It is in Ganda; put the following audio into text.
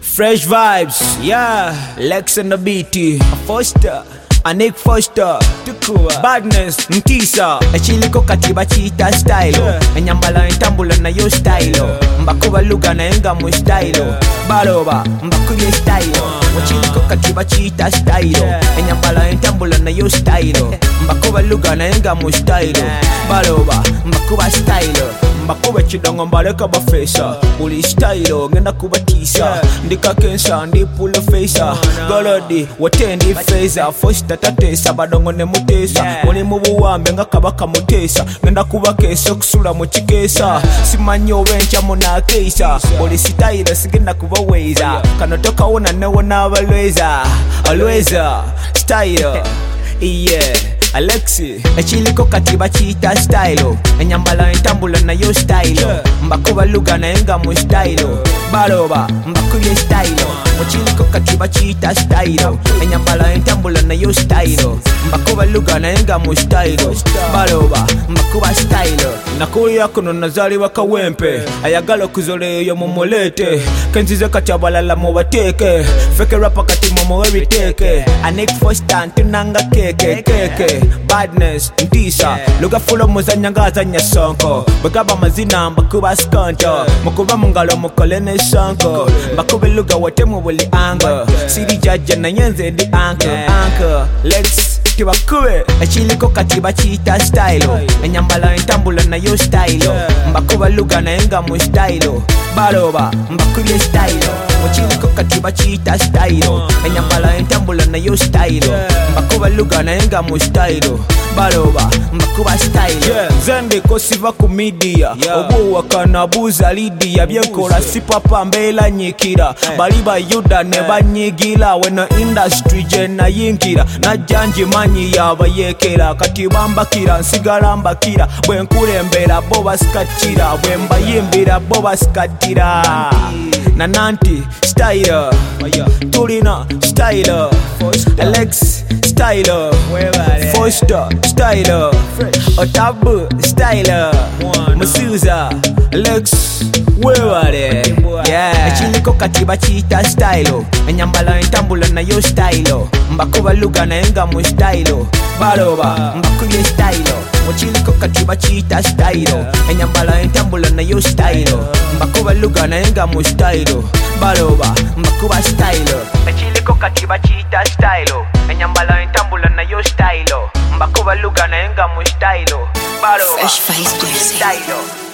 Fresh vibes, yeah. Lex and the BT, Foster, Nick Foster, Tukuwa, Badness, Ntisa, Echiliko katiba chita style, Enyambala entambula na yo style, Mbakuba luga na enga mu style, Baroba, Mbakuye style, Echiliko katiba chita style, Enyambala entambula na yo style, Mbakuba luga na enga mu style, Baroba, Mbakuba style. Mbakuba chidongo mbaleka bafesa Uli style, ngenda kubatisa Ndika kensa, ndi pull facer Golodi, watendi feza Fosta tatesa, badongo ne mutesa Oli mubuwambe nga kabaka mutesa Ngenda kuba kesa, kusula muchikesa Simanyo wencha muna keisa Oli style, sigenda kuba weza Kanotoka una newo na walweza Alweza, style, yeah Alexi, echiliko katiba chita style Enyambala entambula na yo style Mbakuba luga na enga mu style Baroba, mbakuye style Echiliko katiba chita style Enyambala entambula na yo style Mbakuba luga na enga mu style Baroba, mbakuba style Nakuya kuno nazali wakawempe Ayagala kuzole yo mumulete Kenzize kachabalala mubateke Feke rapa kati mumu eriteke Anik Foster ntunanga keke Badness, Ntisa, Luga fulo muzanyanga nyasonko Bagaba mazina mbakuba skonto Mukuba mungalo mukolene sonko Mbakube luga watemu wali anga Siri jaja na nyenze di anka Let's tibakube Echiliko katiba chita style Enyambala entambula na yo style Mbakuba luga na enga mu style Baroba, mbakuye style Echiliko katiba chita style Enyambala entambula na yo style Mbakuba luga na enga mu style Baroba, mbakuba style Zende kosiva ku media Obu wakana buza lidia Byenkola si papa mbela nyikira Baliba yuda ne banyigila Wena industry jena yinkira Na janji manyi yaba yekera Kati bambakira nsigala mbakira Bwenkule mbera boba skatira Bwemba yimbira boba skatira Na nanti style Tulina style Alex style Foster style Otabu style Masuza Alex wewale Echiliko katiba chita style Enyambala entambula na yo style Mbakuba luga na enga mu style Baroba, mbakuye style Echiliko katiba chita style Enyambala entambula na yo style Mbakuba luga na enga mu style Baroba, mbakuba style Echiliko katiba chita style Enyambala entambula na yo style Mbakuba luga na enga mu style Baroba, Fresh Vibes style